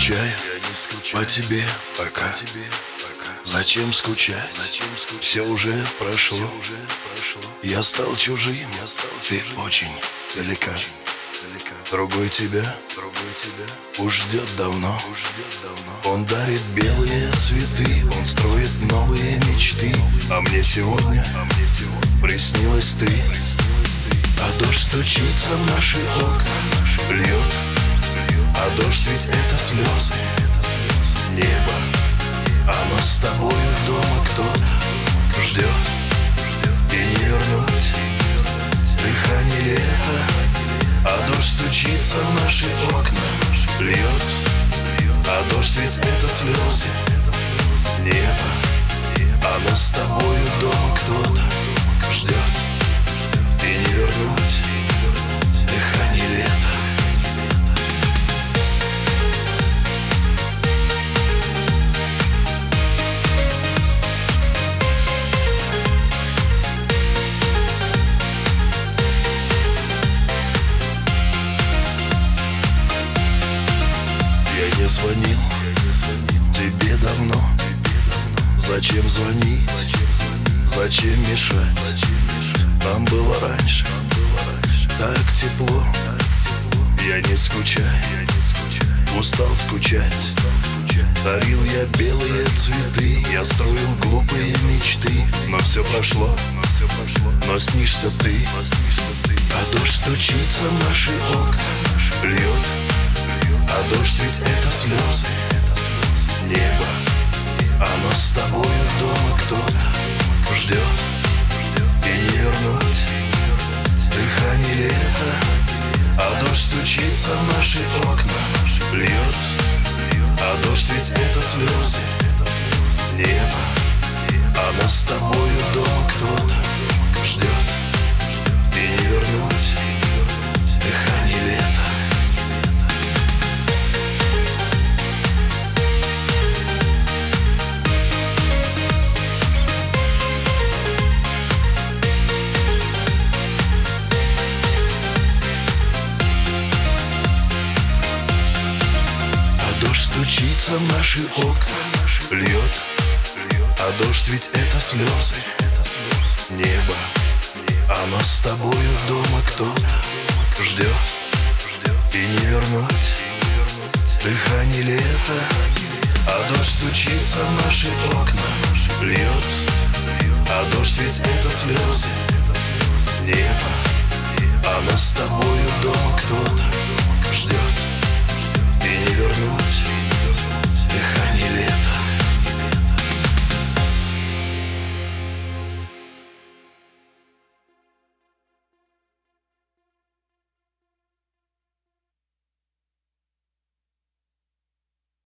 скучаю по тебе пока. Зачем скучать? Все уже прошло. Я стал чужим, ты очень далека. Другой тебя уж ждет давно. Он дарит белые цветы, он строит новые мечты. А мне сегодня приснилась ты. А дождь стучится в наши окна, льет. А дождь ведь это слезы, небо. Оно с тобою дома кто-то ждет. И не вернуть дыхание лета. А дождь стучится в наши окна, льет. А дождь ведь это слезы, небо. Оно с тобою дома кто-то ждет. И не вернуть дыхание лета. Я не звонил тебе давно. Зачем звонить? Зачем мешать? Нам было раньше так тепло. Я не скучаю, устал скучать. Дарил я белые цветы, я строил глупые мечты. Но все прошло, но снишься ты. А дождь стучится в наши окна, льет. А дождь ведь это слезы, небо. Оно с тобою дома кто-то ждет. И не вернуть дыхание лета. А дождь стучится в наши окна, льет. А дождь ведь это слезы, небо. Оно с тобою дома кто-то ждет. И не вернуть дыхание лета. Стучится в наши окна, льет. А дождь ведь это слезы, небо. Оно с тобою дома кто-то ждет. И не вернуть дыхание лета. А дождь стучится в наши окна, льет. А дождь ведь это слезы, небо. Оно с тобою дома кто-то ждет.